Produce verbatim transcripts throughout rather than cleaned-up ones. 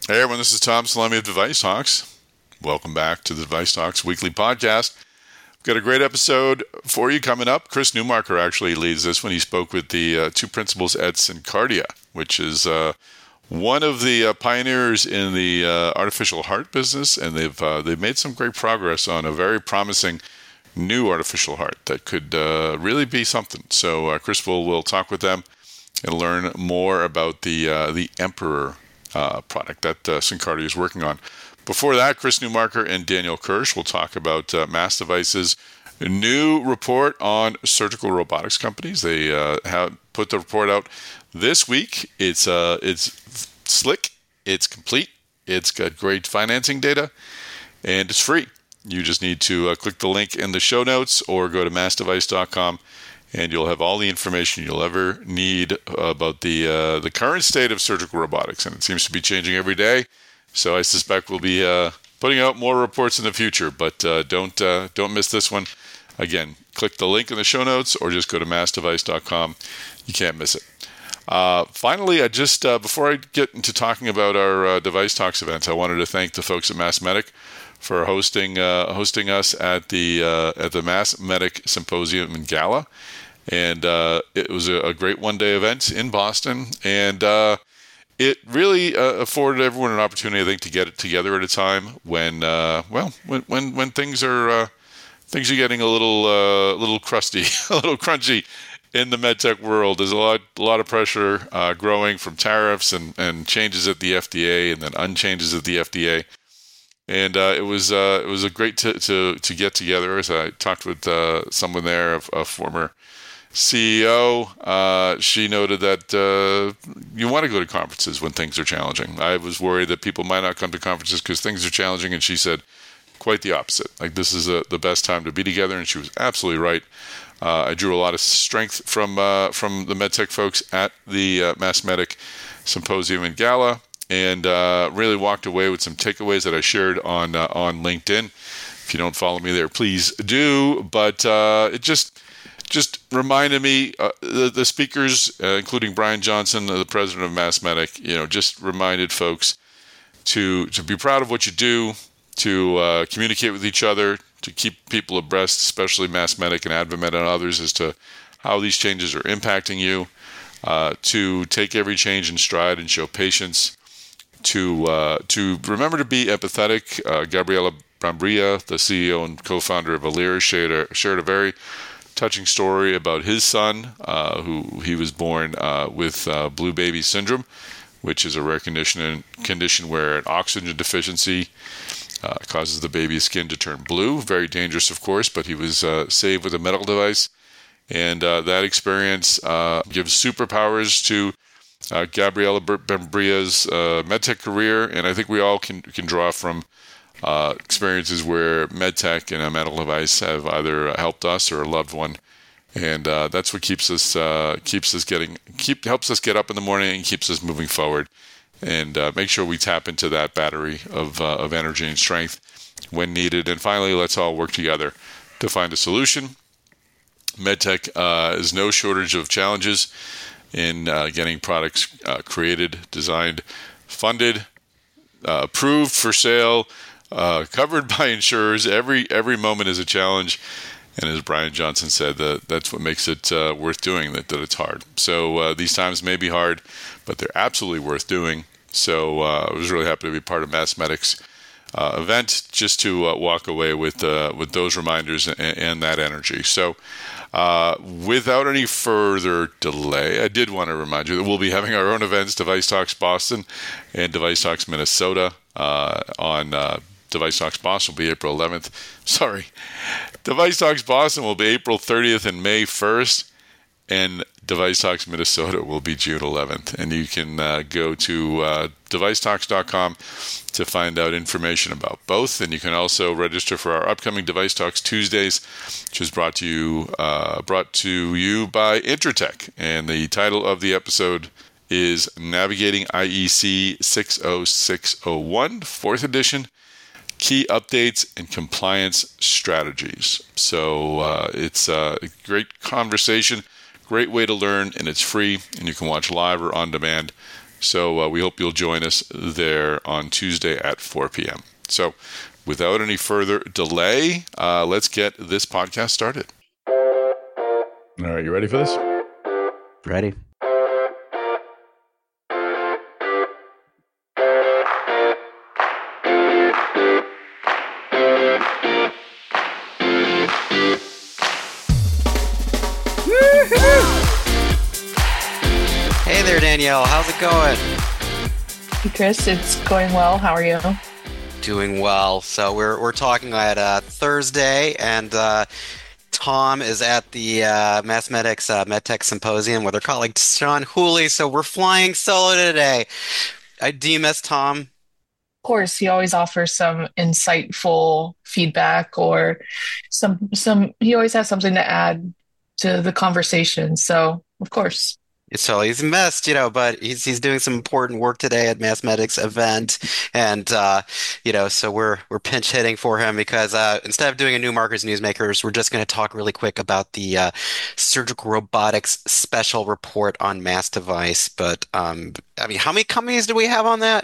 Hey everyone, this is Tom Salemi of Device Talks. Welcome back to the Device Talks weekly podcast. We've got a great episode for you coming up. Chris Newmarker actually leads this when he spoke with the uh, two principals at Syncardia, which is uh, one of the uh, pioneers in the uh, artificial heart business, and they've uh, they've made some great progress on a very promising new artificial heart that could uh, really be something. So uh, Chris will will talk with them and learn more about the uh, the Emperor Uh, product that uh, Syncardia is working on. Before that, Chris Newmarker and Daniel Kirsch will talk about uh, Mass Device's new report on surgical robotics companies. They uh, have put the report out this week. It's uh, it's slick, it's complete, it's got great financing data, and it's free. You just need to uh, click the link in the show notes or go to mass device dot com. And you'll have all the information you'll ever need about the uh, the current state of surgical robotics. And it seems to be changing every day. So I suspect we'll be uh, putting out more reports in the future. But uh, don't uh, don't miss this one. Again, click the link in the show notes or just go to mass device dot com. You can't miss it. Uh, finally, I just uh, before I get into talking about our uh, Device Talks events, I wanted to thank the folks at MassMedic for hosting uh, hosting us at the uh, at the MassMedic Symposium and Gala. And uh, it was a, a great one-day event in Boston, and uh, it really uh, afforded everyone an opportunity, I think, to get it together at a time when, uh, well, when when when things are uh, things are getting a little uh, little crusty, a little crunchy in the medtech world. There's a lot a lot of pressure uh, growing from tariffs and, and changes at the F D A, and then unchanges at the F D A. And uh, it was uh, it was a great to, to to get together. As I talked with uh, someone there, a, a former C E O, uh, she noted that uh, you want to go to conferences when things are challenging. I was worried that people might not come to conferences because things are challenging, and she said quite the opposite. Like, this is a, the best time to be together, and she was absolutely right. Uh, I drew a lot of strength from uh, from the MedTech folks at the uh, MassMedic Symposium and Gala, and uh, really walked away with some takeaways that I shared on uh, on LinkedIn. If you don't follow me there, please do. But uh, it just Just reminded me, uh, the, the speakers, uh, including Brian Johnson, uh, the president of MassMedic, you know, just reminded folks to to be proud of what you do, to uh, communicate with each other, to keep people abreast, especially MassMedic and AdvaMed and others, as to how these changes are impacting you, uh, to take every change in stride and show patience, to uh, to remember to be empathetic. Uh, Gabriela Brambilla, the C E O and co-founder of Alere, shared a, shared a very touching story about his son, uh, who he was born uh, with uh, blue baby syndrome, which is a rare condition, condition where an oxygen deficiency uh, causes the baby's skin to turn blue. Very dangerous, of course, but he was uh, saved with a medical device. And uh, that experience uh, gives superpowers to uh, Gabriela Bambria's uh, medtech career. And I think we all can, can draw from Uh, experiences where medtech and a medical device have either helped us or a loved one, and uh, that's what keeps us uh, keeps us getting keep helps us get up in the morning and keeps us moving forward, and uh, make sure we tap into that battery of uh, of energy and strength when needed. And finally, let's all work together to find a solution. Medtech uh, is no shortage of challenges in uh, getting products uh, created, designed, funded, uh, approved for sale. Uh, covered by insurers. Every every moment is a challenge, and as Brian Johnson said, that that's what makes it uh, worth doing. That, that it's hard. So uh, these times may be hard, but they're absolutely worth doing. So uh, I was really happy to be part of MassMedic's uh, event, just to uh, walk away with uh, with those reminders and, and that energy. So uh, without any further delay, I did want to remind you that we'll be having our own events, Device Talks Boston and Device Talks Minnesota, uh, on uh, Device Talks Boston will be April eleventh. Sorry. Device Talks Boston will be April thirtieth and May first. And Device Talks Minnesota will be June eleventh. And you can uh, go to uh, device talks dot com to find out information about both. And you can also register for our upcoming Device Talks Tuesdays, which is brought to you, uh, brought to you by Intratech. And the title of the episode is Navigating I E C six oh six oh one, fourth edition. Key updates and compliance strategies. So uh, it's a great conversation, great way to learn, and it's free, and you can watch live or on demand So uh, we hope you'll join us there on Tuesday at four p.m. So without any further delay, uh, let's get this podcast started. All right, you ready for this? Ready. Hey there, Danielle. How's it going? Hey, Chris. It's going well. How are you? Doing well. So we're we're talking at uh, Thursday, and uh, Tom is at the uh, Mathematics uh, MedTech Symposium with our colleague Sean Hooley. So we're flying solo today. I, do you miss Tom? Of course, he always offers some insightful feedback or some some he always has something to add to the conversation. So, of course. So he's missed, you know, but he's he's doing some important work today at Mathematics event, and uh, you know, so we're we're pinch hitting for him because uh, instead of doing a new Markers Newsmakers, we're just going to talk really quick about the uh, surgical robotics special report on Mass Device. But um, I mean, how many companies do we have on that?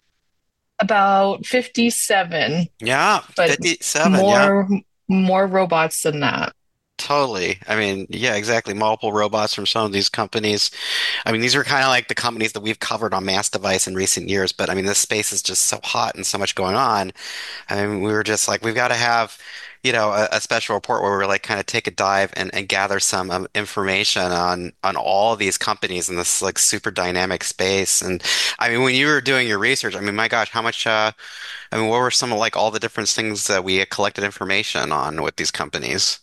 About fifty-seven, Yeah, but fifty-seven. Yeah. more more robots than that. Totally. I mean, yeah, exactly. Multiple robots from some of these companies. I mean, these are kind of like the companies that we've covered on Mass Device in recent years, but I mean, this space is just so hot and so much going on. I mean, we were just like, we've got to have, you know, a, a special report where we're like kind of take a dive and, and gather some um, information on on all of these companies in this like super dynamic space. And I mean, when you were doing your research, I mean, my gosh, how much, uh, I mean, what were some of like all the different things that we had collected information on with these companies?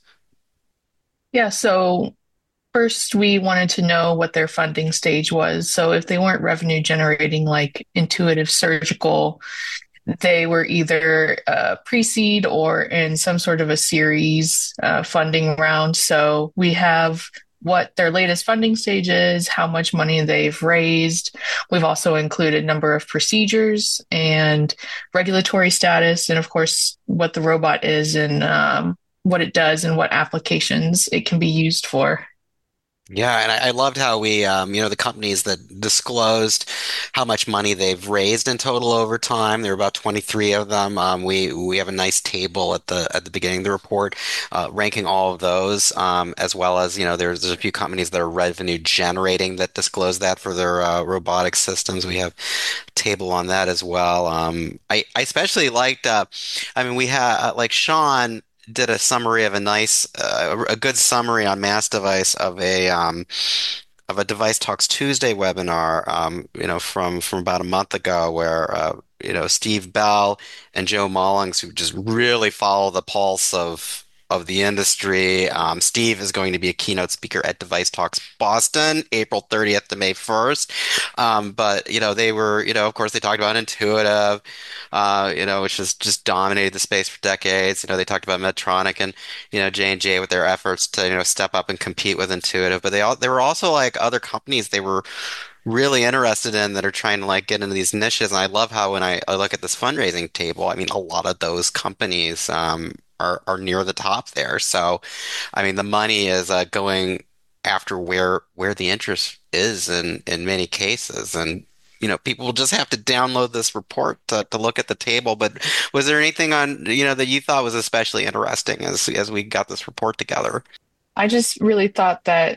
Yeah, so first we wanted to know what their funding stage was. So if they weren't revenue generating like Intuitive Surgical, they were either uh, pre-seed or in some sort of a series uh, funding round. So we have what their latest funding stage is, how much money they've raised. We've also included number of procedures and regulatory status, and of course, what the robot is and um, what it does and what applications it can be used for. Yeah, and I, I loved how we, um, you know, the companies that disclosed how much money they've raised in total over time. There were about twenty-three of them. Um, we we have a nice table at the at the beginning of the report, uh, ranking all of those, um, as well as, you know, there's there's a few companies that are revenue generating that disclose that for their uh, robotic systems. We have a table on that as well. Um, I I especially liked, uh, I mean, we had uh, like Sean did a summary of a nice, uh, a good summary on Mass Device of a um, of a Device Talks Tuesday webinar, um, you know, from from about a month ago, where uh, you know Steve Bell and Joe Mullings, who just really follow the pulse of of the industry. Um, Steve is going to be a keynote speaker at Device Talks Boston, April thirtieth to May first. Um, but you know, they were, you know, of course, they talked about Intuitive, uh, you know, which has just dominated the space for decades. You know, they talked about Medtronic and, you know, J and J with their efforts to, you know, step up and compete with Intuitive. But they all there were also like other companies they were really interested in that are trying to like get into these niches. And I love how when I, I look at this fundraising table, I mean, a lot of those companies um, are are near the top there. So, I mean, the money is uh, going after where where the interest is in in many cases. And you know, people will just have to download this report to, to look at the table. But was there anything on, you know, that you thought was especially interesting as as we got this report together? I just really thought that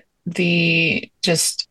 the just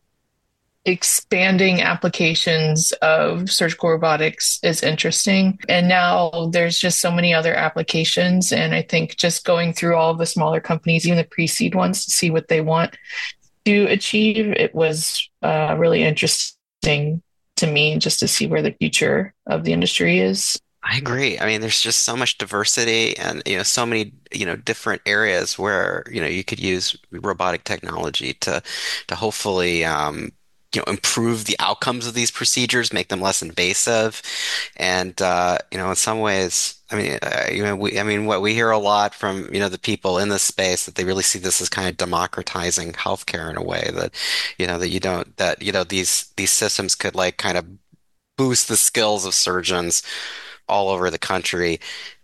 expanding applications of surgical robotics is interesting. And now there's just so many other applications. And I think just going through all of the smaller companies, even the pre-seed ones, to see what they want to achieve, it was uh, really interesting to me just to see where the future of the industry is. I agree. I mean, there's just so much diversity and, you know, so many, you know, different areas where, you know, you could use robotic technology to to hopefully um, you know, improve the outcomes of these procedures, make them less invasive. And uh, you know, in some ways, I mean, uh, you know, we, I mean, what we hear a lot from, you know, the people in this space that they really see this as kind of democratizing healthcare in a way that, you know, that you don't, that, you know, these these systems could like kind of boost the skills of surgeons all over the country.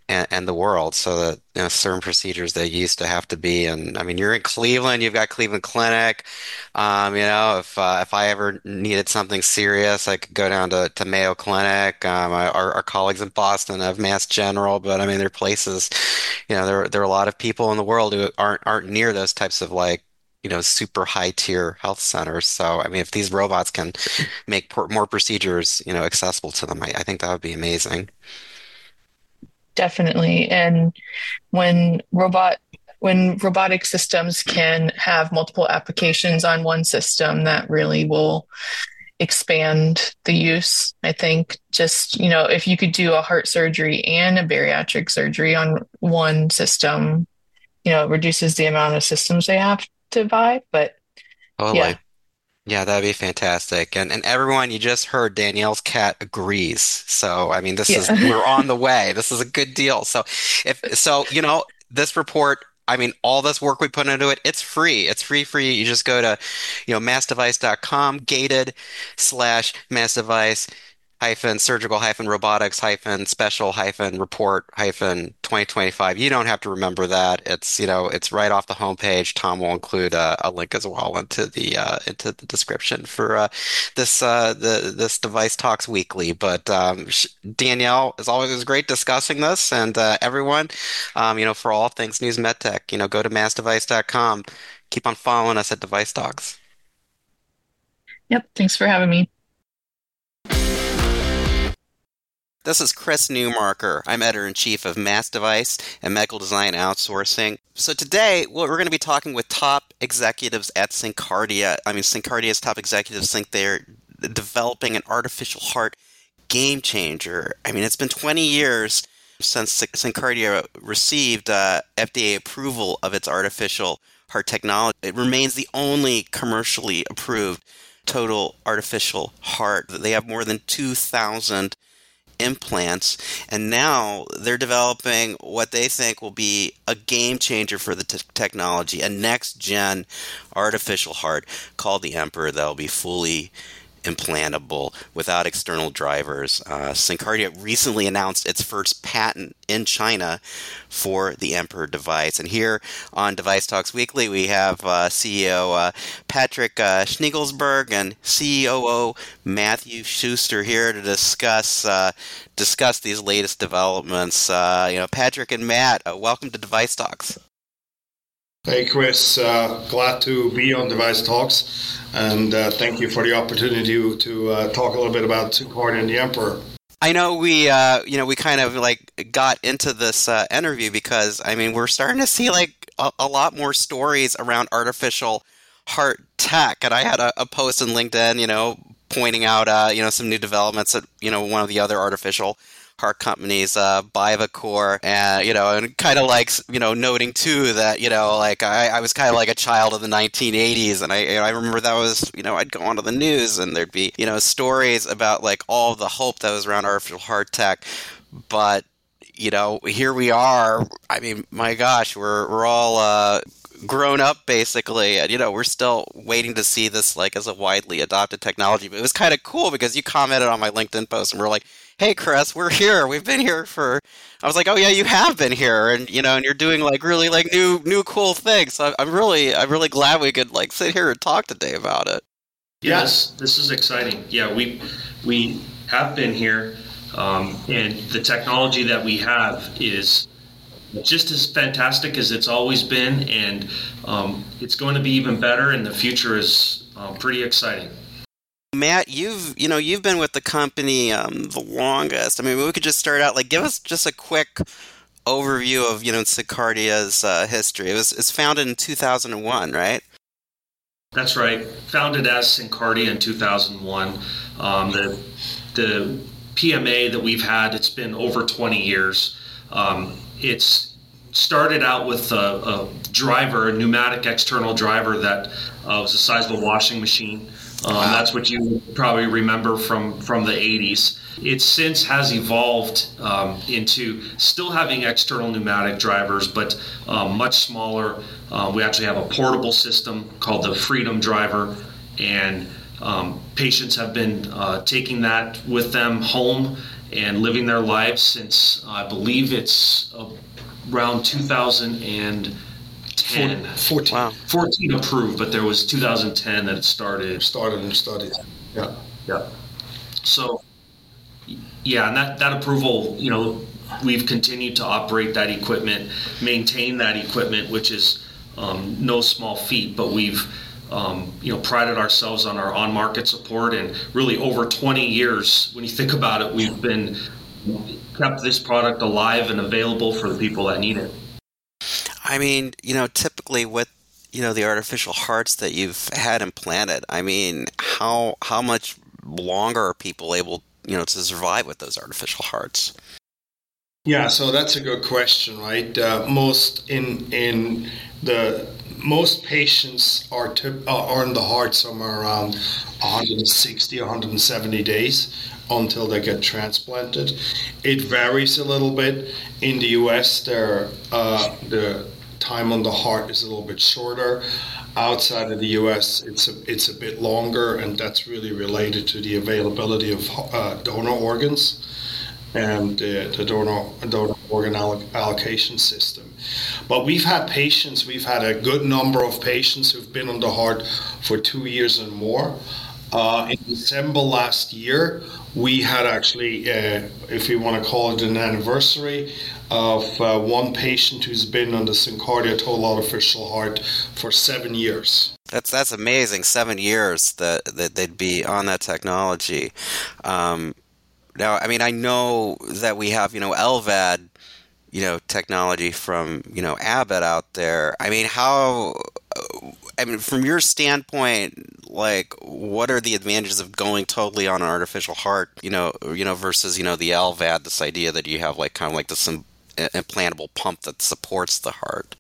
and, and the world. So that, you know, certain procedures that used to have to be, and I mean, you're in Cleveland, you've got Cleveland Clinic. Um, you know, if uh, if I ever needed something serious, I could go down to, to Mayo Clinic. Um, I- our, our colleagues in Boston have Mass General, but I mean, there are places, you know, there there are a lot of people in the world who aren't aren't near those types of like, you know, super high tier health centers. So, I mean, if these robots can make por more procedures, you know, accessible to them, I, I think that would be amazing. Definitely. And when robot when robotic systems can have multiple applications on one system, that really will expand the use. I think just, you know, if you could do a heart surgery and a bariatric surgery on one system, you know, it reduces the amount of systems they have to buy. But Totally. yeah, Yeah, that'd be fantastic. And and everyone, you just heard Danielle's cat agrees. So, I mean, this is yeah. we're on the way. This is a good deal. So, if so, you know, this report, I mean, all this work we put into it, it's free. It's free for you. You just go to, you know, mass device dot com, gated slash mass device hyphen surgical hyphen robotics hyphen special hyphen report hyphen twenty twenty-five. You don't have to remember that. It's, you know, it's right off the homepage. Tom will include a, a link as well into the uh, into the description for uh, this uh, the this Device Talks Weekly. But um, sh- Danielle, as always, it was great discussing this, and uh, everyone, um, you know, for all things news medtech, you know, go to mass device dot com. Keep on following us at Device Talks. Yep. Thanks for having me. This is Chris Newmarker. I'm editor-in-chief of Mass Device and Medical Design Outsourcing. So today, well, we're going to be talking with top executives at SynCardia. I mean, SynCardia's top executives think they're developing an artificial heart game changer. I mean, it's been twenty years since SynCardia received uh, F D A approval of its artificial heart technology. It remains the only commercially approved total artificial heart. They have more than two thousand implants, and now they're developing what they think will be a game changer for the t- technology, a next gen artificial heart called the Emperor that'll be fully implantable without external drivers. Uh, SynCardia recently announced its first patent in China for the Emperor device. And here on Device Talks Weekly, we have uh, C E O uh, Patrick uh, Schniegelsberg and C O O Matthew Schuster here to discuss uh, discuss these latest developments. Uh, you know, Patrick and Matt, uh, welcome to Device Talks. Hey Chris, uh, glad to be on Device Talks, and uh, thank you for the opportunity to, to uh, talk a little bit about SynCardia and the Emperor. I know we, uh, you know, we kind of like got into this uh, interview because I mean we're starting to see like a, a lot more stories around artificial heart tech, and I had a, a post on LinkedIn, you know, pointing out, uh, you know, some new developments at you know one of the other artificial heart companies, uh, Bivacor, and you know, and kind of like you know, noting too that you know, like I, I was kind of like a child of the nineteen eighties, and I I remember that was you know I'd go onto the news and there'd be you know stories about like all the hope that was around artificial heart tech, but you know here we are. I mean, my gosh, we're we're all uh, grown up basically, and you know we're still waiting to see this like as a widely adopted technology. But it was kind of cool because you commented on my LinkedIn post and we're like, hey Chris, we're here. We've been here for. I was like, oh yeah, you have been here, and you know, and you're doing like really like new new cool things. So I'm really I'm really glad we could like sit here and talk today about it. Yes, this is exciting. Yeah, we we have been here, um, and the technology that we have is just as fantastic as it's always been, and um, it's going to be even better. And the future is uh, pretty exciting. Matt, you've you know you've been with the company um, the longest. I mean, we could just start out like give us just a quick overview of you know SynCardia's uh, history. It was it's founded in two thousand one, right? That's right. Founded as SynCardia in two thousand one. Um, the the P M A that we've had, it's been over twenty years. Um, it's started out with a, a driver, a pneumatic external driver that uh, was the size of a washing machine. Um, wow. That's what you probably remember from, from the eighties. It since has evolved um, into still having external pneumatic drivers, but um, much smaller. Uh, we actually have a portable system called the Freedom Driver, and Um, patients have been uh, taking that with them home and living their lives since I believe it's uh, around two thousand ten. fourteen. Wow. fourteen approved, but there was two thousand ten that it started. Started and studied. Yeah. Yeah. So, yeah, and that, that approval, you know, we've continued to operate that equipment, maintain that equipment, which is um, no small feat, but we've, um, you know, prided ourselves on our on-market support, and really over twenty years, when you think about it, we've been kept this product alive and available for the people that need it. I mean, you know, typically with, you know, the artificial hearts that you've had implanted, I mean, how how much longer are people able, you know, to survive with those artificial hearts? Yeah, so that's a good question, right? Uh, most in in the most patients are to, uh, are in the heart somewhere around one hundred sixty, one hundred seventy days until they get transplanted. It varies a little bit. In the U S, there uh, the time on the heart is a little bit shorter. Outside of the U S, it's a, it's a bit longer, and that's really related to the availability of uh, donor organs and uh, the donor, donor organ alloc- allocation system. But we've had patients, we've had a good number of patients who've been on the heart for two years and more. Uh, in December last year, we had actually, uh, if we want to call it an anniversary, of uh, one patient who's been on the SynCardia Total Artificial Heart for seven years. That's that's amazing. Seven years that, that they'd be on that technology. Um, now, I mean, I know that we have, you know, L V A D, you know, technology from, you know, Abbott out there. I mean, how, I mean, from your standpoint, like, what are the advantages of going totally on an artificial heart, you know, you know, versus, you know, the L V A D, this idea that you have like kind of like this implantable pump that supports the heart?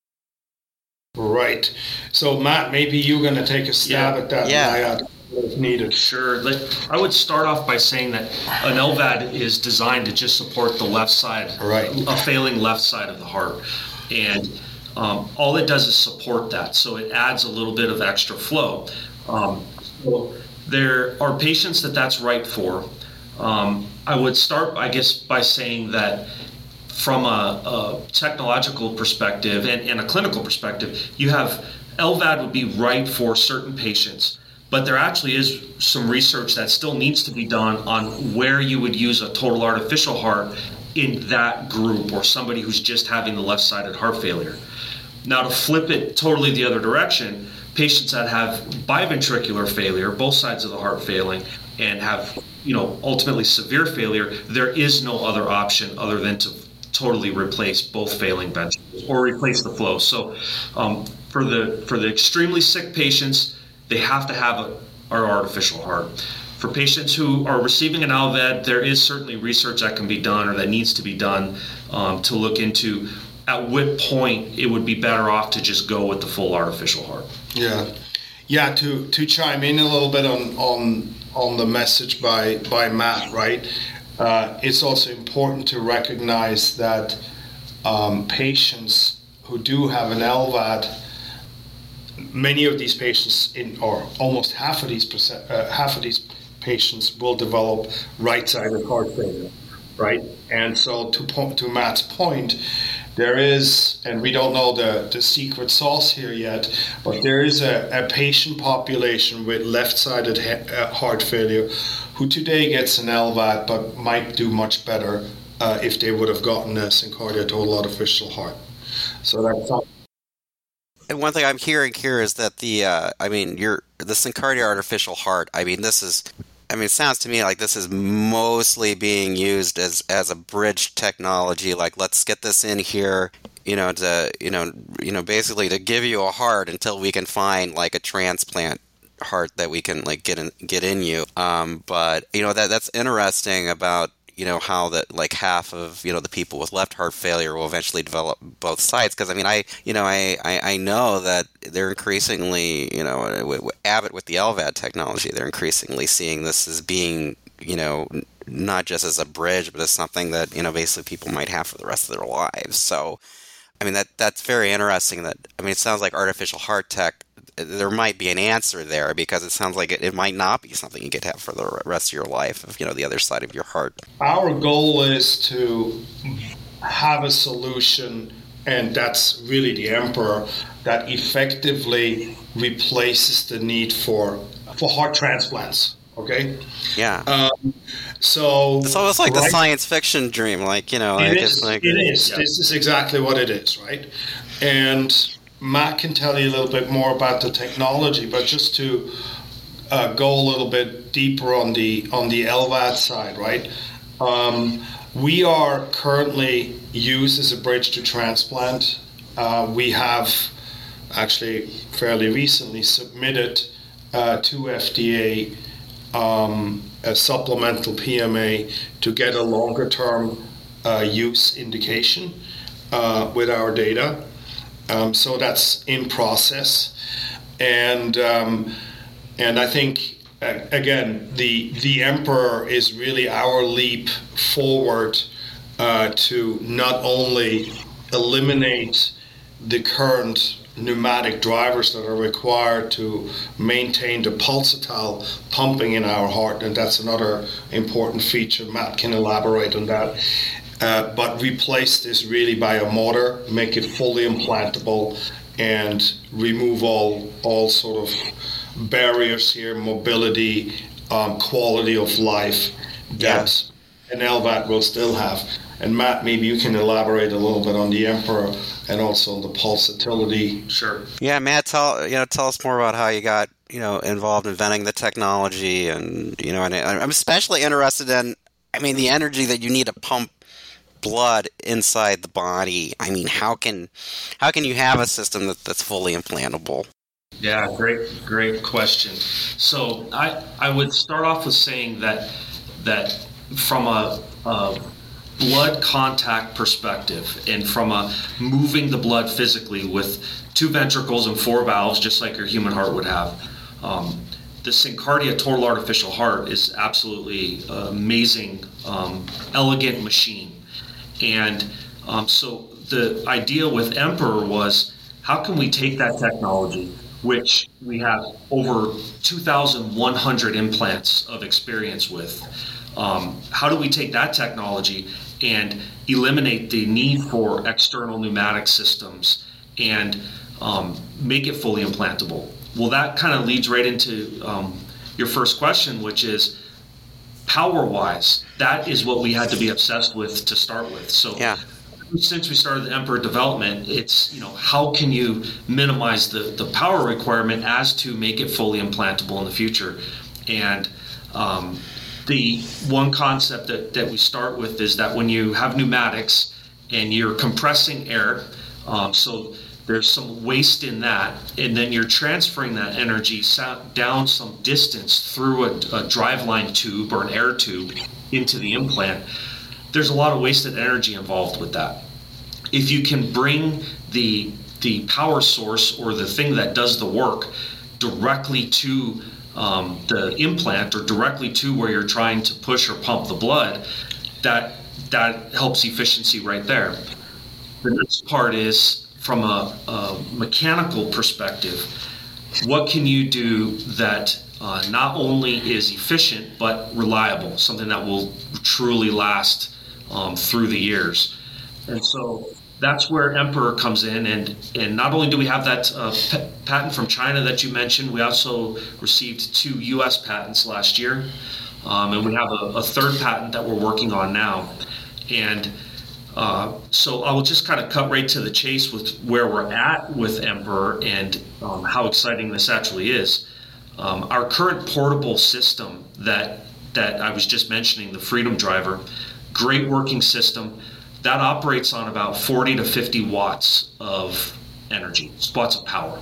Right. So, Matt, maybe you're going to take a stab Yeah. at that. Yeah. If needed. Sure. Like, I would start off by saying that an L V A D is designed to just support the left side, Right. a failing left side of the heart. And um, all it does is support that. So it adds a little bit of extra flow. Um, so there are patients that that's right for. Um, I would start, I guess, by saying that from a, a technological perspective and, and a clinical perspective, you have L V A D would be right for certain patients. But there actually is some research that still needs to be done on where you would use a total artificial heart in that group, or somebody who's just having the left-sided heart failure. Now, to flip it totally the other direction, patients that have biventricular failure, both sides of the heart failing, and have, you know, ultimately severe failure, there is no other option other than to totally replace both failing ventricles or replace the flow. So um, for the for the extremely sick patients, they have to have a, our artificial heart. For patients who are receiving an L V A D, there is certainly research that can be done or that needs to be done um, to look into at what point it would be better off to just go with the full artificial heart. Yeah, yeah. To to chime in a little bit on on on the message by by Matt, right? Uh, it's also important to recognize that um, patients who do have an L V A D, many of these patients, in or almost half of these percent, uh, half of these patients will develop right-sided heart failure, right? And so, to po- to Matt's point, there is, and we don't know the, the secret sauce here yet, but there is a, a patient population with left-sided he- uh, heart failure who today gets an L V A D, but might do much better uh, if they would have gotten a SynCardia Total Artificial Heart. So that's something. And one thing I'm hearing here is that the, uh, I mean, your the SynCardia artificial heart. I mean, this is, I mean, it sounds to me like this is mostly being used as as a bridge technology. Like, let's get this in here, you know, to you know, you know, basically to give you a heart until we can find like a transplant heart that we can like get in get in you. Um, but you know that that's interesting about. You know, how that like half of, you know, the people with left heart failure will eventually develop both sides. Because, I mean, I, you know, I, I, I know that they're increasingly, you know, with, with Abbott with the L V A D technology, they're increasingly seeing this as being, you know, not just as a bridge, but as something that, you know, basically people might have for the rest of their lives. So, I mean, that that's very interesting that, I mean, it sounds like artificial heart tech there might be an answer there, because it sounds like it, it might not be something you could have for the rest of your life, if, you know, the other side of your heart. Our goal is to have a solution, and that's really the Emperor, that effectively replaces the need for for heart transplants. Okay. Yeah. Um, so it's almost like right, the science fiction dream, like, you know, it like, is. it's like, it is. yeah. This is exactly what it is, right? And Matt can tell you a little bit more about the technology, but just to uh, go a little bit deeper on the on the L V A D side, right? Um, we are currently used as a bridge to transplant. Uh, we have actually fairly recently submitted uh, to F D A um, a supplemental P M A to get a longer term uh, use indication uh, with our data. Um, so that's in process, and um, and I think uh, again the the Emperor is really our leap forward uh, to not only eliminate the current pneumatic drivers that are required to maintain the pulsatile pumping in our heart, and that's another important feature. Matt can elaborate on that. Uh, but replace this really by a motor, make it fully implantable, and remove all all sort of barriers here, mobility, um, quality of life that yeah. an L V A D will still have. And Matt, maybe you can elaborate a little bit on the Emperor and also the pulsatility. Sure. Yeah, Matt, tell you know tell us more about how you got you know involved in inventing the technology, and you know, and I'm especially interested in, I mean, the energy that you need to pump blood inside the body. I mean, how can how can you have a system that, that's fully implantable? Yeah, great, great question. So I I would start off with saying that that from a, a blood contact perspective, and from a moving the blood physically with two ventricles and four valves, just like your human heart would have, um, the SynCardia Total Artificial Heart is absolutely uh, amazing, um, elegant machine. And um, so the idea with Emperor was, how can we take that technology, which we have over two thousand one hundred implants of experience with, um, how do we take that technology and eliminate the need for external pneumatic systems and um, make it fully implantable? Well, that kind of leads right into um, your first question, which is, power-wise, that is what we had to be obsessed with to start with. So yeah. since we started the Emperor development, it's, you know, how can you minimize the, the power requirement as to make it fully implantable in the future? And um, the one concept that, that we start with is that when you have pneumatics and you're compressing air, um, so there's some waste in that, and then you're transferring that energy down some distance through a, a driveline tube or an air tube into the implant. There's a lot of wasted energy involved with that. If you can bring the the power source, or the thing that does the work, directly to um, the implant, or directly to where you're trying to push or pump the blood, that that helps efficiency right there. The next part is, from a, a mechanical perspective, what can you do that uh, not only is efficient but reliable, something that will truly last um, through the years? And so that's where Emperor comes in, and, and not only do we have that uh, p- patent from China that you mentioned, we also received two U S patents last year, um, and we have a, a third patent that we're working on now. And Uh, so I will just kind of cut right to the chase with where we're at with Emperor and um, how exciting this actually is. Um, our current portable system that that I was just mentioning, the Freedom Driver, great working system, that operates on about forty to fifty watts of energy, watts of power.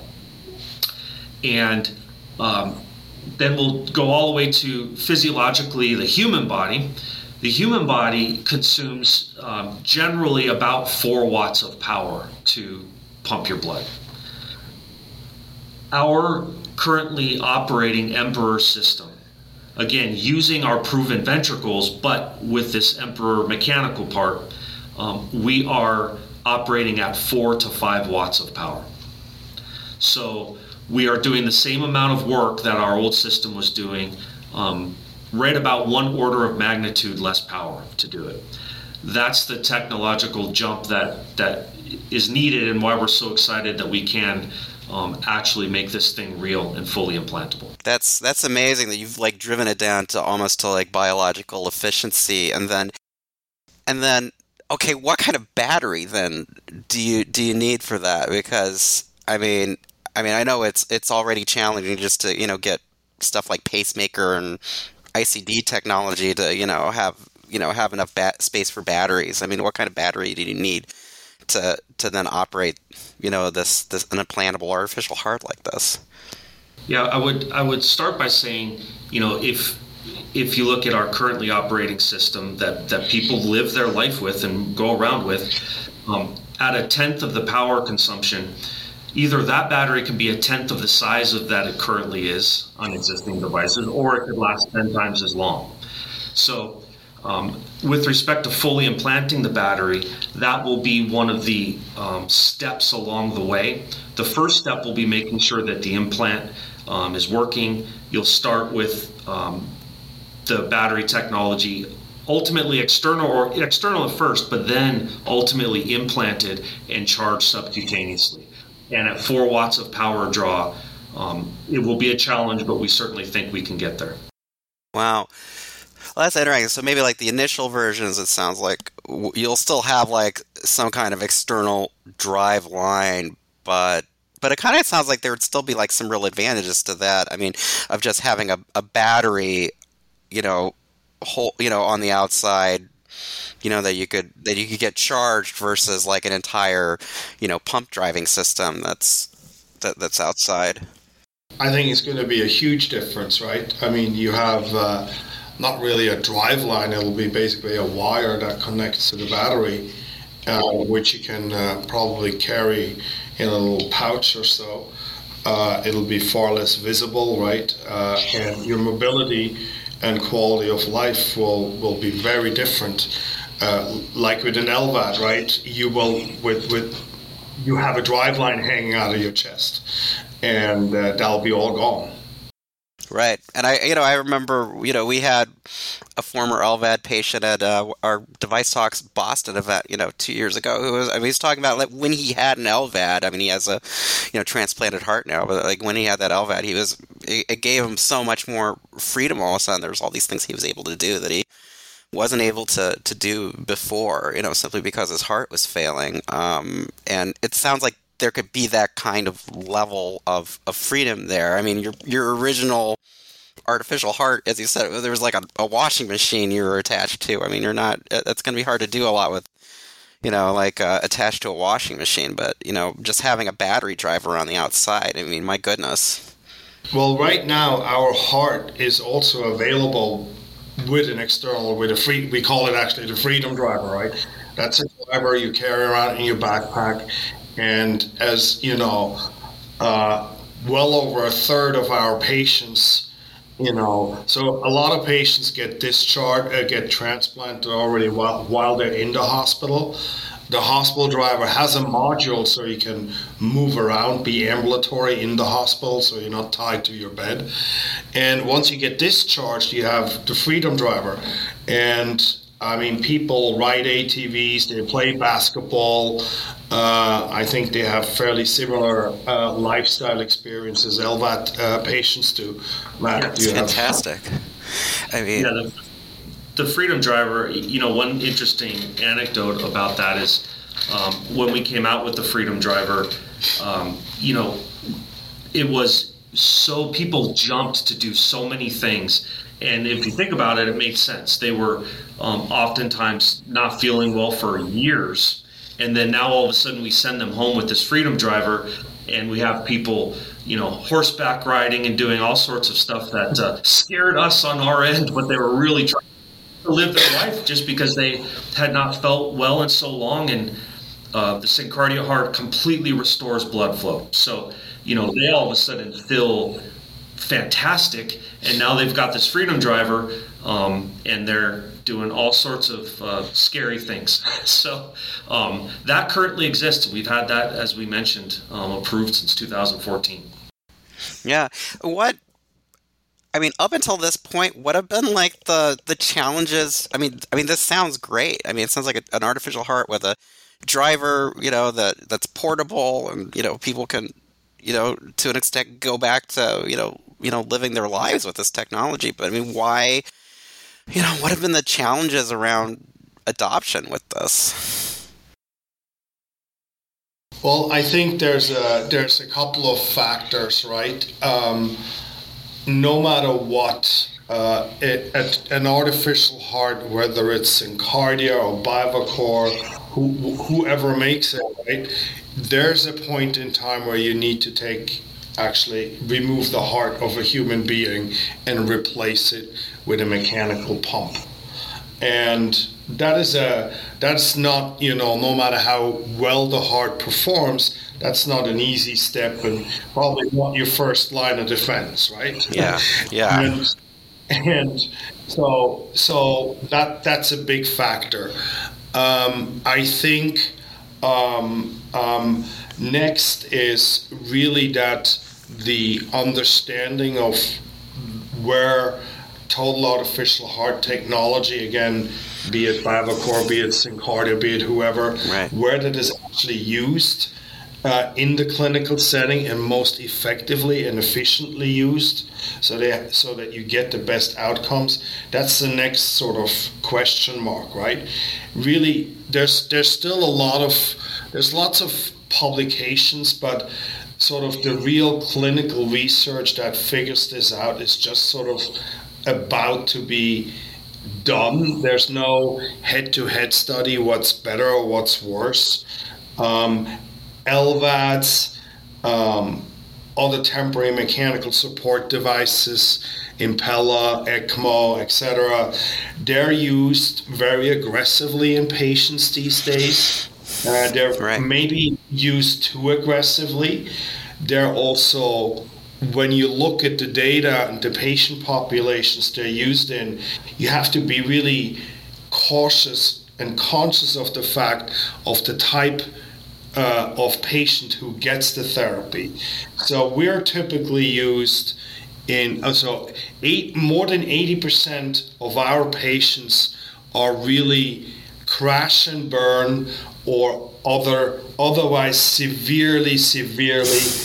And um, then we'll go all the way to physiologically the human body. The human body consumes um, generally about four watts of power to pump your blood. Our currently operating Emperor system, again, using our proven ventricles, but with this Emperor mechanical part, um, we are operating at four to five watts of power. So we are doing the same amount of work that our old system was doing, um, right about one order of magnitude less power to do it. That's the technological jump that that is needed, and why we're so excited that we can um, actually make this thing real and fully implantable. That's that's amazing that you've like driven it down to almost to like biological efficiency, and then and then okay, what kind of battery then do you do you need for that? Because I mean, I mean, I know it's it's already challenging just to you know get stuff like pacemaker and I C D technology to you know have you know have enough bat- space for batteries. I mean, what kind of battery do you need to to then operate you know this this an implantable artificial heart like this? Yeah, I would I would start by saying, you know, if if you look at our currently operating system that that people live their life with and go around with, um, at a tenth of the power consumption, either that battery can be a tenth of the size of that it currently is on existing devices, or it could last ten times as long. So um, with respect to fully implanting the battery, that will be one of the um, steps along the way. The first step will be making sure that the implant um, is working. You'll start with um, the battery technology, ultimately external or external at first, but then ultimately implanted and charged subcutaneously. And at four watts of power draw, um, it will be a challenge, but we certainly think we can get there. Wow. Well, that's interesting. So maybe like the initial versions, it sounds like w- you'll still have like some kind of external drive line, but but it kind of sounds like there would still be like some real advantages to that. I mean, of just having a, a battery, you know, whole, you know, on the outside, you know, that you could that you could get charged versus like an entire, you know, pump driving system that's that, that's outside. I think it's going to be a huge difference, right? I mean, you have uh, not really a drive line. It'll be basically a wire that connects to the battery, uh, which you can uh, probably carry in a little pouch or so. Uh, it'll be far less visible, right? Uh, and your mobility and quality of life will, will be very different. Uh, like with an L V A D, right? You will with with you have a drive line hanging out of your chest, and uh, that'll be all gone. Right, and I, you know, I remember, you know, we had a former L V A D patient at uh, our Device Talks Boston event, you know, two years ago. Who was, I mean, he's talking about like when he had an L V A D. I mean, he has a, you know, transplanted heart now, but like when he had that L V A D, he was, it, it gave him so much more freedom. All of a sudden, there was all these things he was able to do that he wasn't able to to do before, you know, simply because his heart was failing. Um, and it sounds like there could be that kind of level of, of freedom there. I mean, your your original artificial heart, as you said, there was like a, a washing machine you were attached to. I mean, you're not, that's going to be hard to do a lot with, you know, like uh, attached to a washing machine, but, you know, just having a battery driver on the outside, I mean, my goodness. Well, right now, our heart is also available with an external, with a free, we call it actually the Freedom Driver, right? That's a driver you carry around in your backpack. And as you know, uh, well over a third of our patients, you know, so a lot of patients get discharged, uh, get transplanted already while, while they're in the hospital. The hospital driver has a module so you can move around, be ambulatory in the hospital, so you're not tied to your bed. And once you get discharged, you have the Freedom Driver. And I mean, people ride A T Vs, they play basketball. Uh, I think they have fairly similar uh, lifestyle experiences L V A D uh, patients do. Matt, That's do you fantastic. Have... I mean, yeah, the, the Freedom Driver, you know, one interesting anecdote about that is um, when we came out with the Freedom Driver, um, you know, it was so, people jumped to do so many things. And if you think about it, it made sense. They were um, oftentimes not feeling well for years. And then now all of a sudden we send them home with this Freedom Driver, and we have people, you know, horseback riding and doing all sorts of stuff that uh, scared us on our end, but they were really trying to live their life just because they had not felt well in so long. And uh, the SynCardia heart completely restores blood flow. So, you know, they all of a sudden feel fantastic, and now they've got this Freedom Driver, um, and they're doing all sorts of uh, scary things. So um, that currently exists. We've had that, as we mentioned, um, approved since two thousand fourteen. Yeah. What I mean, up until this point, what have been like the the challenges? I mean, I mean, this sounds great. I mean, it sounds like a, an artificial heart with a driver, you know, that that's portable, and you know, people can, you know, to an extent, go back to you know, you know, living their lives with this technology. But I mean, why? You know, what have been the challenges around adoption with this? Well, I think there's a there's a couple of factors, right? Um, no matter what, uh, it, it, an artificial heart, whether it's Syncardia or Bivacor, who, whoever makes it, right? There's a point in time where you need to take, actually remove the heart of a human being and replace it with a mechanical pump. And that is a that's not, you know, no matter how well the heart performs, that's not an easy step, and probably not your first line of defense, right? Yeah, yeah. and, and so so that that's a big factor. Um, I think um, um, next is really that the understanding of where total artificial heart technology, again, be it Bivacor, be it Syncardia, be it whoever, right, where that is actually used uh, in the clinical setting and most effectively and efficiently used, so they so that you get the best outcomes. That's the next sort of question mark, right? Really, there's there's still a lot of there's lots of publications, but sort of the real clinical research that figures this out is just sort of about to be done. There's no head-to-head study what's better or what's worse. Um, L V A Ds, um, other temporary mechanical support devices, Impella, ECMO, et cetera, they're used very aggressively in patients these days. Uh, they're right. maybe used too aggressively. They're also, when you look at the data and the patient populations they're used in, you have to be really cautious and conscious of the fact of the type uh, of patient who gets the therapy. So we're typically used in, uh, so eight, more than eighty percent of our patients are really crash and burn or other otherwise severely, severely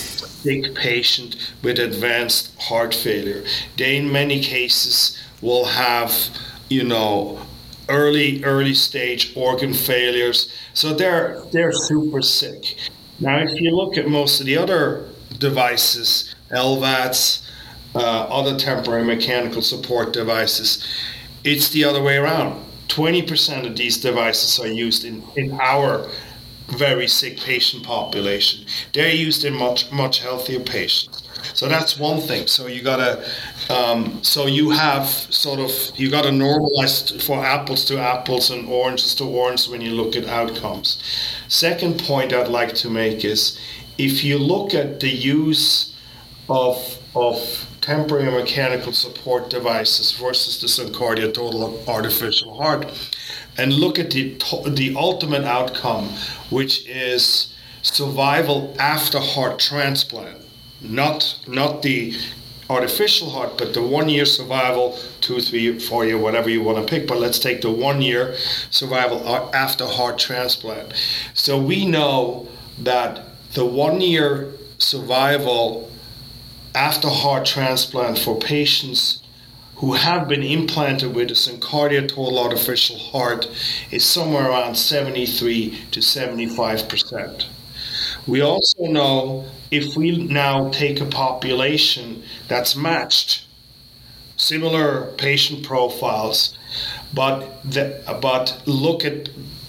sick patient with advanced heart failure. They, in many cases, will have, you know, early, early stage organ failures. So they're they're super sick. Now, if you look at most of the other devices, L V A Ds, uh, other temporary mechanical support devices, it's the other way around. twenty percent of these devices are used in, in our very sick patient population. They're used in much, much healthier patients. So that's one thing. So you gotta, um, so you have sort of, you gotta normalize for apples to apples and oranges to oranges when you look at outcomes. Second point I'd like to make is, if you look at the use of of temporary mechanical support devices versus the Syncardia total artificial heart, and look at the the ultimate outcome, which is survival after heart transplant, not not the artificial heart, but the one year survival, two, three, four year, whatever you want to pick. But let's take the one year survival after heart transplant. So we know that the one year survival after heart transplant for patients who have been implanted with a Syncardia total artificial heart is somewhere around seventy-three to seventy-five percent. We also know, if we now take a population that's matched, similar patient profiles, but the, but look at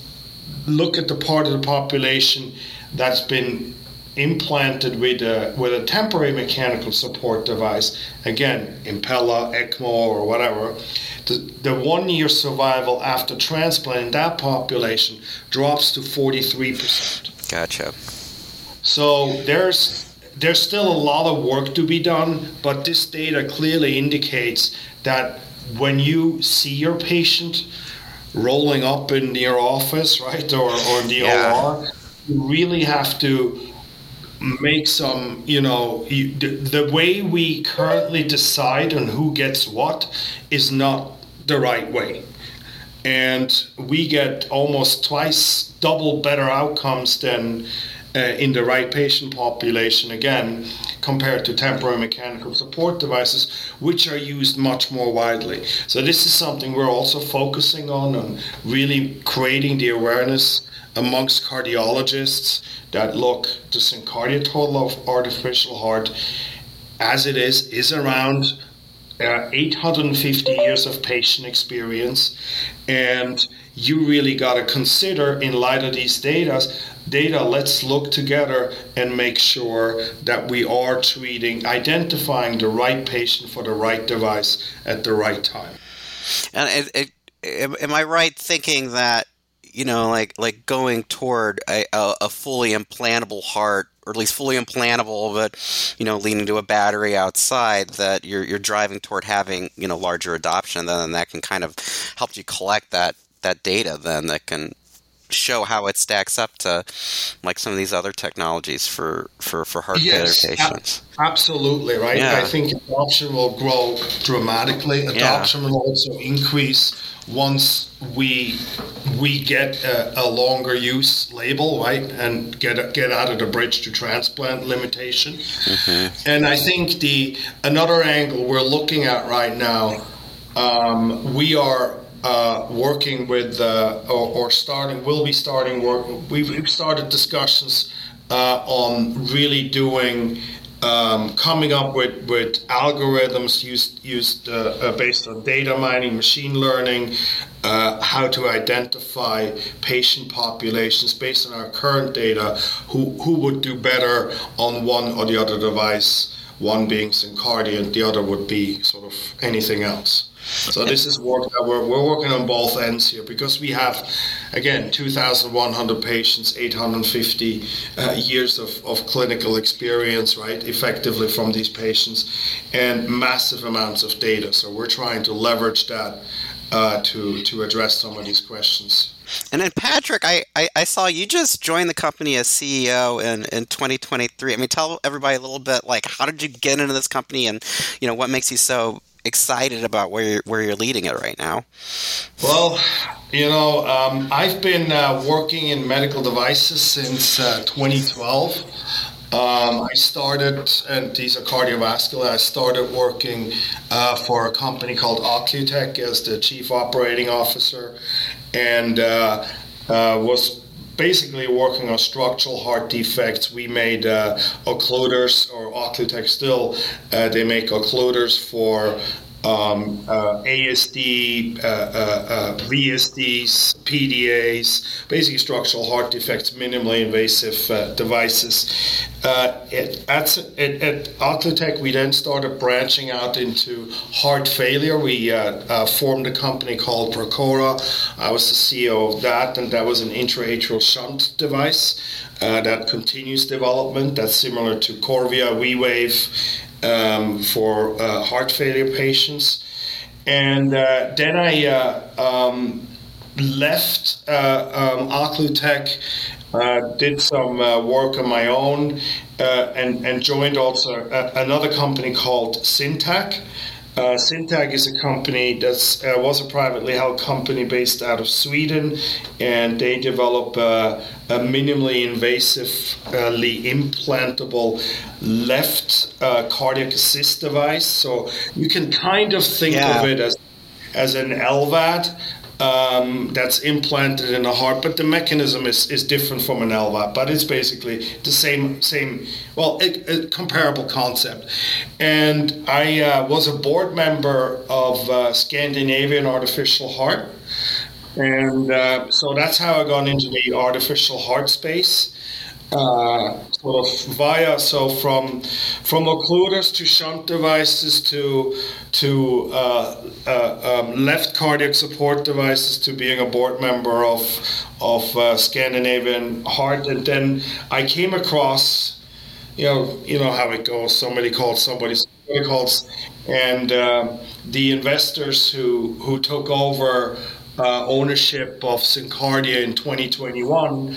look at the part of the population that's been implanted with a with a temporary mechanical support device, again, Impella, ECMO, or whatever, the, the one-year survival after transplant in that population drops to forty-three percent. Gotcha. So there's there's still a lot of work to be done, but this data clearly indicates that when you see your patient rolling up in your office, right, or, or in the yeah. O R, you really have to make some, you know, you, the, the way we currently decide on who gets what is not the right way. And we get almost twice double better outcomes than uh, in the right patient population, again, compared to temporary mechanical support devices, which are used much more widely. So this is something we're also focusing on, and really creating the awareness amongst cardiologists that, look, the SynCardia Total Artificial Heart, as it is, is around uh, eight hundred fifty years of patient experience. And you really got to consider, in light of these data, data, let's look together and make sure that we are treating, identifying the right patient for the right device at the right time. And it, it, am I right thinking that, you know, like like going toward a, a fully implantable heart, or at least fully implantable, but, you know, leading to a battery outside, that you're you're driving toward having, you know, larger adoption, then that can kind of help you collect that that data then that can show how it stacks up to like some of these other technologies for, for, for heart yes, failure patients. Ab- absolutely, right? Yeah. I think adoption will grow dramatically. Adoption yeah. will also increase once we we get a, a longer use label, right, and get get out of the bridge to transplant limitation. Mm-hmm. And I think the another angle we're looking at right now, um, we are uh, working with uh, or, or starting, will be starting work. We've, we've started discussions uh, on really doing. Um, coming up with, with algorithms used used uh, uh, based on data mining, machine learning, uh, how to identify patient populations based on our current data, who, who would do better on one or the other device, one being SynCardia and the other would be sort of anything else. So this is work that we're, we're working on both ends here, because we have, again, two thousand one hundred patients, eight hundred fifty uh, years of, of clinical experience, right, effectively from these patients, and massive amounts of data. So we're trying to leverage that uh, to, to address some of these questions. And then, Patrick, I, I, I saw you just joined the company as C E O in, in twenty twenty-three. I mean, tell everybody a little bit, like, how did you get into this company, and, you know, what makes you so excited about where you're, where you're leading it right now? Well, you know, um, I've been uh, working in medical devices since uh, twenty twelve. Um, I started, and these are cardiovascular, I started working uh, for a company called Occlutech as the chief operating officer, and uh, uh, was basically working on structural heart defects. We made uh, occluders, or Occlutech still, uh, they make occluders for um, uh, A S D, uh, uh, uh, V S Ds, P D As, basically structural heart defects, minimally invasive uh, devices. Uh, it, at, at, at Occlutech, we then started branching out into heart failure. We uh, uh, formed a company called Procora. I was the C E O of that, and that was an intra-atrial shunt device uh, that continues development. That's similar to Corvia, WeWave, um, for uh, heart failure patients. And uh, then I uh, um, left uh, um, Occlutech, Uh, did some uh, work on my own, uh, and, and joined also a, another company called Syntac. Uh, Syntac is a company that uh, was a privately held company based out of Sweden, and they develop uh, a minimally invasively implantable left uh, cardiac assist device. So you can kind of think yeah. of it as, as an L V A D. Um, that's implanted in the heart, but the mechanism is, is different from an L V A D, but it's basically the same, same well, a, a comparable concept. And I uh, was a board member of uh, Scandinavian Artificial Heart, and uh, so that's how I got into the artificial heart space. Uh, sort of via so from from occluders to shunt devices to to uh, uh, um, left cardiac support devices to being a board member of of uh, Scandinavian Heart, and then I came across, you know you know how it goes. Somebody called somebody, somebody calls, and uh, the investors who who took over uh, ownership of SynCardia in twenty twenty-one.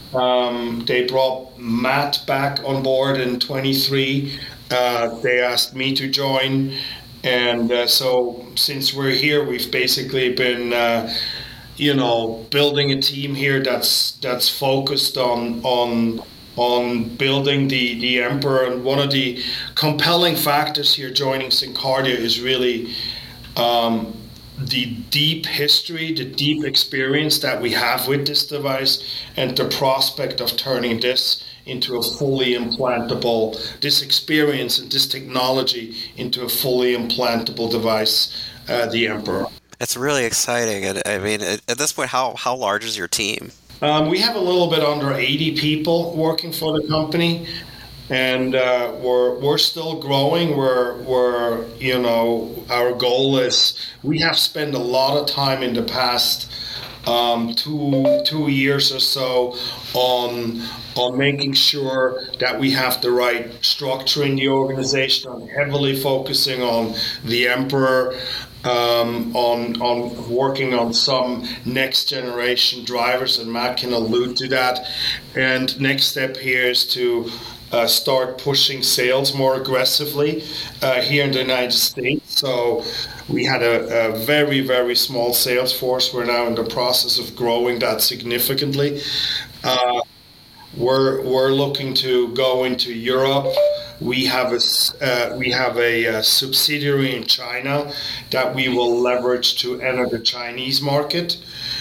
Um, they brought Matt back on board in twenty-three. Uh, they asked me to join. And uh, so since we're here, we've basically been, uh, you know, building a team here that's that's focused on on on building the, the Emperor. And one of the compelling factors here joining SynCardia is really um, the deep history, the deep experience that we have with this device, and the prospect of turning this into a fully implantable, this experience and this technology into a fully implantable device, uh, the Emperor. It's really exciting. And I mean, at, at this point, how, how large is your team? Um, we have a little bit under eighty people working for the company, and uh, we're we're still growing. We're we're you know our goal is we have spent a lot of time in the past um, two two years or so on on making sure that we have the right structure in the organization, on heavily focusing on the Emperor. Um, on on working on some next generation drivers, and Matt can allude to that. And next step here is to uh, start pushing sales more aggressively uh, here in the United States. So we had a, a very, very small sales force. We're now in the process of growing that significantly. Uh, we're we're looking to go into Europe. We have a uh, we have a, a subsidiary in China that we will leverage to enter the Chinese market.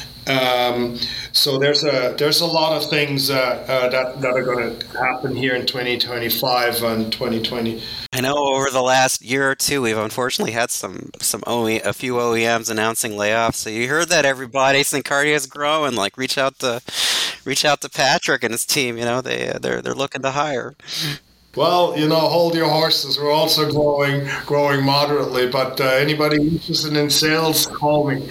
Um, so there's a there's a lot of things uh, uh, that that are going to happen here in twenty twenty-five and twenty twenty. I know over the last year or two, we've unfortunately had some some O E, a few O E Ms announcing layoffs. So you heard that, everybody. SynCardia is growing. Like reach out to reach out to Patrick and his team. You know they they're they're looking to hire. Well, you know, hold your horses. We're also growing, growing moderately. But uh, anybody interested in sales, call me.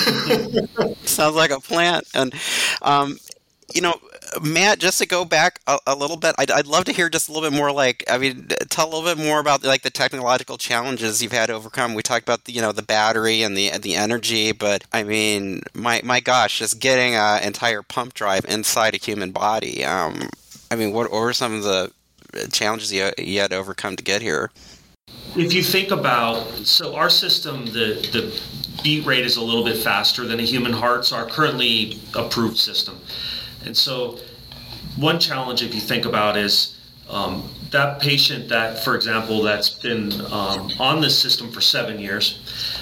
Sounds like a plan. And, um, you know, Matt, just to go back a, a little bit, I'd, I'd love to hear just a little bit more. Like, I mean, tell a little bit more about like the technological challenges you've had to overcome. We talked about the, you know, the battery and the the energy, but I mean, my my gosh, just getting an entire pump drive inside a human body. Um, I mean, what, what were some of the challenges you, you had to overcome to get here? If you think about, so our system, the the beat rate is a little bit faster than a human heart, so our currently approved system. And so one challenge, if you think about, is um, that patient that, for example, that's been um, on this system for seven years,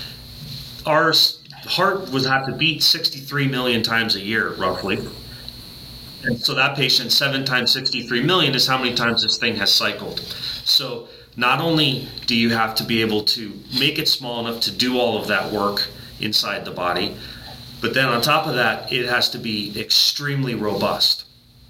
our heart would have to beat sixty-three million times a year, roughly. And so that patient, seven times sixty-three million is how many times this thing has cycled. So not only do you have to be able to make it small enough to do all of that work inside the body, but then on top of that, it has to be extremely robust.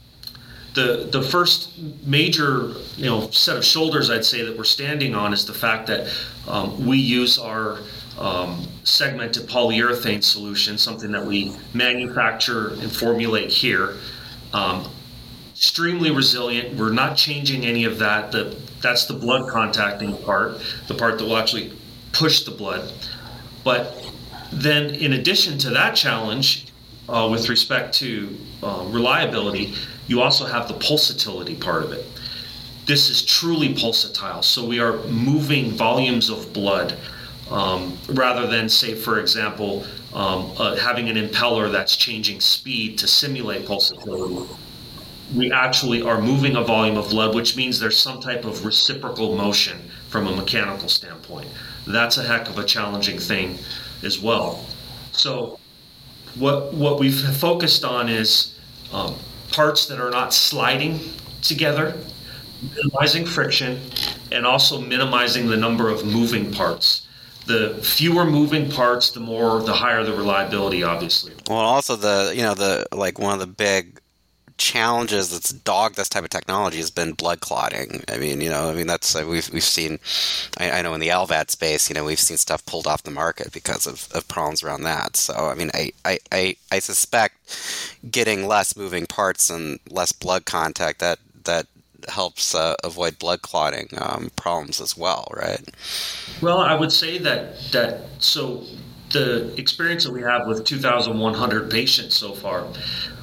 The the first major you know set of shoulders I'd say that we're standing on is the fact that um, we use our um, segmented polyurethane solution, something that we manufacture and formulate here. Um, extremely resilient. We're not changing any of that. The, that's the blood contacting part, the part that will actually push the blood. But then in addition to that challenge, uh, with respect to uh, reliability, you also have the pulsatility part of it. This is truly pulsatile. So we are moving volumes of blood um, rather than, say, for example, Um, uh, having an impeller that's changing speed to simulate pulsatility. We actually are moving a volume of blood, which means there's some type of reciprocal motion from a mechanical standpoint. That's a heck of a challenging thing as well. So what what we've focused on is um, parts that are not sliding together, minimizing friction, and also minimizing the number of moving parts. The fewer moving parts, the more, the higher the reliability, obviously. Well, also the, you know, the, like one of the big challenges that's dogged this type of technology has been blood clotting. I mean, you know, I mean, that's, uh, we've, we've seen, I, I know in the L V A D space, you know, we've seen stuff pulled off the market because of, of problems around that. So, I mean, I, I, I, I suspect getting less moving parts and less blood contact, that, that, helps uh, avoid blood clotting um, problems as well, right? Well, I would say that that so the experience that we have with two thousand one hundred patients so far,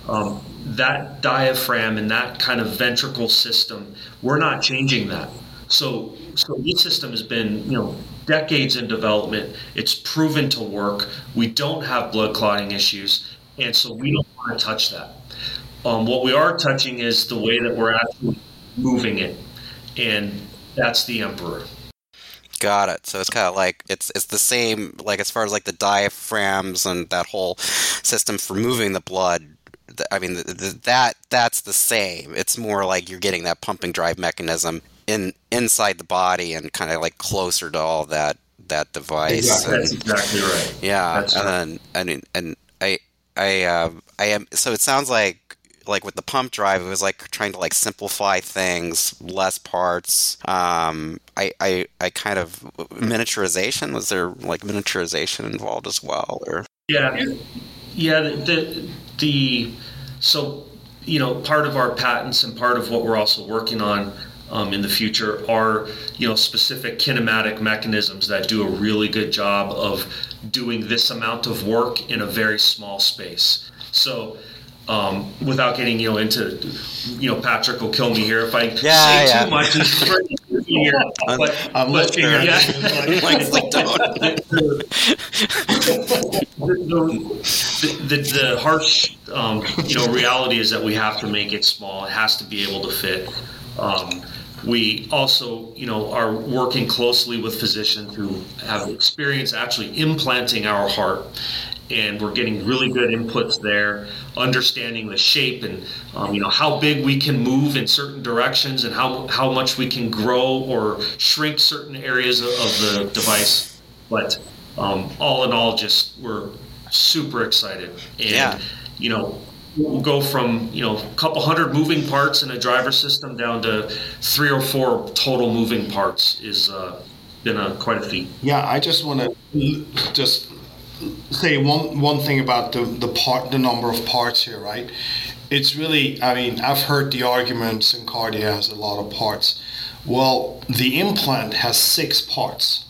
Um, that diaphragm and that kind of ventricle system, we're not changing that. So, so this system has been, you know, decades in development. It's proven to work. We don't have blood clotting issues, and so we don't want to touch that. Um, what we are touching is the way that we're actually moving it, and that's the Emperor. Got it. So it's kind of like it's it's the same, like as far as like the diaphragms and that whole system for moving the blood. th- I mean, th th that that's the same. It's more like you're getting that pumping drive mechanism in inside the body and kind of like closer to all that that device. Exactly. And, That's exactly right. yeah, That's and right. then and and and I I uh, I am. So it sounds like. Like with the pump drive, it was like trying to like simplify things, less parts. Um, I, I, I kind of miniaturization. Was there like miniaturization involved as well, or? Yeah, yeah. The, the the so you know, part of our patents and part of what we're also working on um, in the future are, you know, specific kinematic mechanisms that do a really good job of doing this amount of work in a very small space. So. Um, without getting, you know, into, you know, Patrick will kill me here if I Yeah, say yeah. too much. He's pretty here, but, I'm but listening. yeah. Like, like, don't. the, the, the harsh, um, you know, reality is that we have to make it small. It has to be able to fit. Um, we also, you know, are working closely with physicians who have experience actually implanting our heart, and we're getting really good inputs there, understanding the shape and, um, you know, how big we can move in certain directions and how, how much we can grow or shrink certain areas of, of the device. But um, all in all, just we're super excited. And, Yeah. you know, we'll go from, you know, a couple hundred moving parts in a driver system down to three or four total moving parts is uh, been a, quite a feat. Yeah, I just want to just say one one thing about the the part the number of parts here, right? It's really, I mean, I've heard the arguments Syncardia has a lot of parts. Well, the implant has six parts.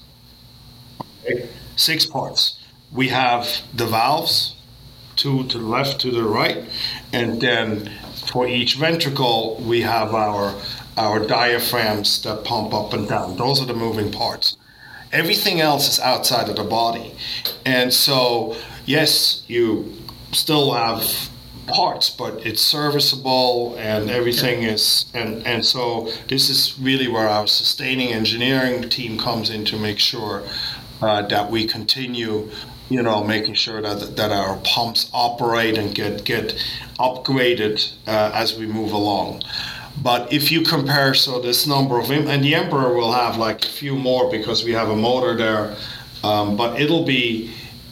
Okay? Six parts. We have the valves, two to the left, to the right, and then for each ventricle we have our our diaphragms that pump up and down. Those are the moving parts. Everything else is outside of the body. And so, yes, you still have parts, but it's serviceable and everything is, and, and so this is really where our sustaining engineering team comes in to make sure uh, that we continue, you know, making sure that, that our pumps operate and get, get upgraded uh, as we move along. But if you compare, so this number of, and the Emperor will have like a few more because we have a motor there, um, but it'll be,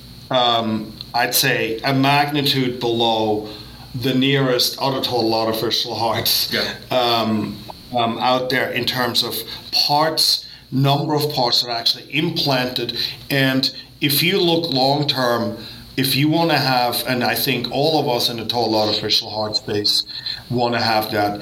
um, I'd say, a magnitude below the nearest other total artificial hearts Yeah. um, um, out there in terms of parts, number of parts that are actually implanted. And if you look long term, if you want to have, and I think all of us in the total artificial heart space want to have that,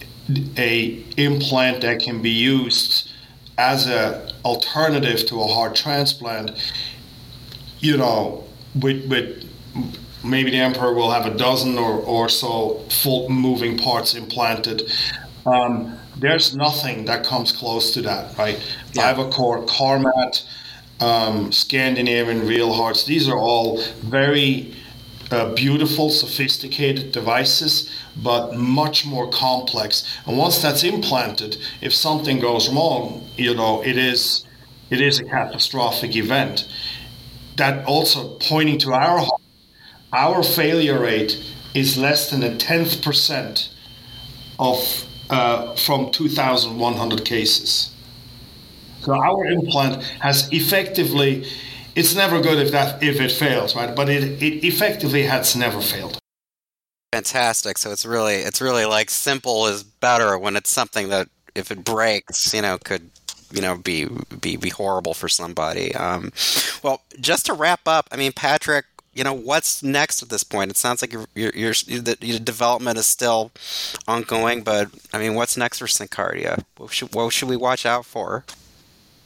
a implant that can be used as a alternative to a heart transplant, you know, with, with maybe the Emperor will have a dozen or, or so full moving parts implanted. Um, there's nothing that comes close to that, right? Yeah. Ivacor, Carmat, um, Scandinavian Real Hearts, these are all very uh, beautiful, sophisticated devices, but much more complex. And once that's implanted, if something goes wrong, you know, it is it is a catastrophic event. That also pointing to our heart, our failure rate is less than a tenth percent of uh, from two thousand one hundred cases. So our implant has effectively, it's never good if that if it fails, right? But it, it effectively has never failed. Fantastic. So it's really it's really like simple is better when it's something that if it breaks, you know, could you know be be be horrible for somebody. Um, well, just to wrap up, I mean, Patrick, you know, what's next at this point? It sounds like your your, your the your development is still ongoing, but I mean, what's next for Syncardia? What should what should we watch out for?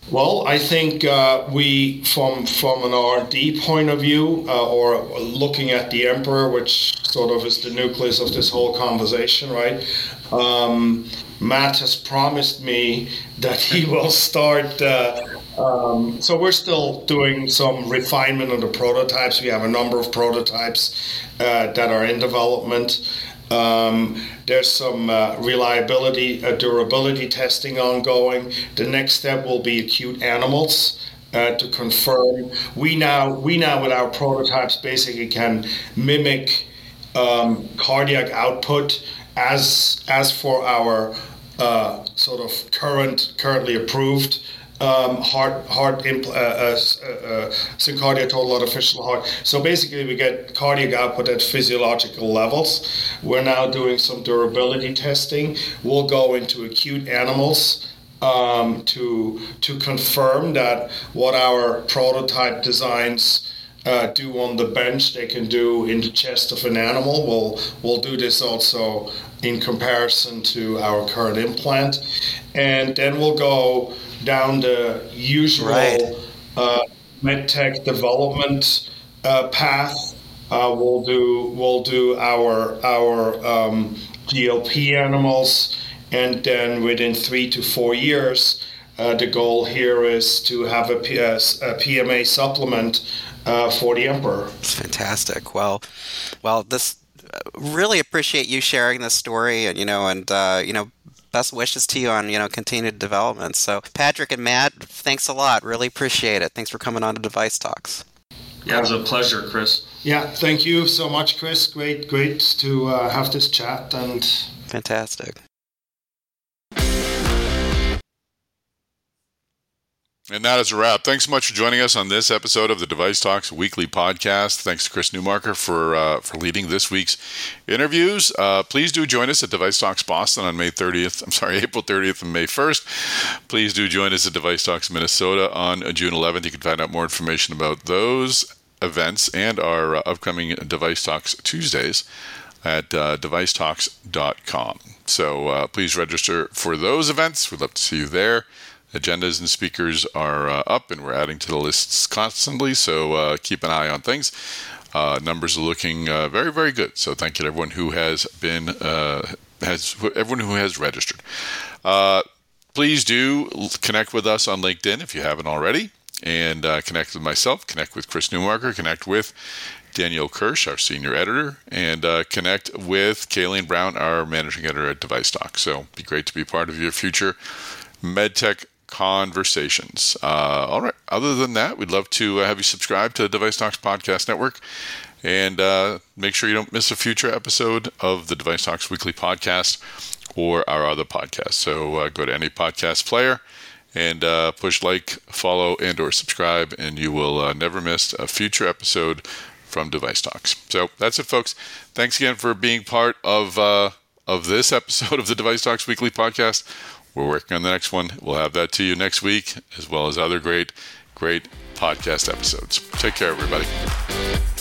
Well, I think uh, we, from from an R and D point of view, uh, or looking at the Emperor, which sort of is the nucleus of this whole conversation, right? Um, Matt has promised me that he will start. Uh, um, so we're still doing some refinement on the prototypes. We have a number of prototypes uh, that are in development. Um, there's some uh, reliability, uh, durability testing ongoing. The next step will be acute animals uh, to confirm. We now, we now with our prototypes basically can mimic um, cardiac output as as for our uh, sort of current currently approved um, heart heart impl- uh, uh, uh, SynCardia Total Artificial Heart. So basically, we get cardiac output at physiological levels. We're now doing some durability testing. We'll go into acute animals um, to to confirm that what our prototype designs uh, do on the bench, they can do in the chest of an animal. We'll we'll do this also in comparison to our current implant, and then we'll go down the usual Right. uh, medtech development uh, path. Uh, we'll do we'll do our our um, G L P animals, and then within three to four years, uh, the goal here is to have a, P- a P M A supplement uh, for the Emperor. It's fantastic. Well, well, this really appreciate you sharing this story, and you know, and uh, you know, best wishes to you on you know continued development. So, Patrick and Matt, thanks a lot. Really appreciate it. Thanks for coming on to Device Talks. Yeah, it was a pleasure, Chris. Yeah, thank you so much, Chris. Great, great to uh, have this chat and. Fantastic. And that is a wrap. Thanks so much for joining us on this episode of the Device Talks weekly podcast. Thanks to Chris Newmarker for uh, for leading this week's interviews. Uh, please do join us at Device Talks Boston on May thirtieth. I'm sorry, April thirtieth and May first. Please do join us at Device Talks Minnesota on June eleventh. You can find out more information about those events and our uh, upcoming Device Talks Tuesdays at uh, device talks dot com. So uh, please register for those events. We'd love to see you there. Agendas and speakers are uh, up, and we're adding to the lists constantly, so uh, keep an eye on things. Uh, numbers are looking uh, very, very good. So thank you to everyone who has been uh, has everyone who has registered. Uh, please do connect with us on LinkedIn if you haven't already, and uh, connect with myself, connect with Chris Newmarker, connect with Danielle Kirsch, our senior editor, and uh, connect with Kayleen Brown, our managing editor at Device Talk. So it'd be great to be part of your future MedTech conversations. Uh, all right. Other than that, we'd love to uh, have you subscribe to the Device Talks Podcast Network, and uh, make sure you don't miss a future episode of the Device Talks Weekly Podcast or our other podcasts. So uh, go to any podcast player and uh, push like, follow, and or subscribe, and you will uh, never miss a future episode from Device Talks. So that's it, folks. Thanks again for being part of uh, of this episode of the Device Talks Weekly Podcast. We're working on the next one. We'll have that to you next week, as well as other great, great podcast episodes. Take care, everybody.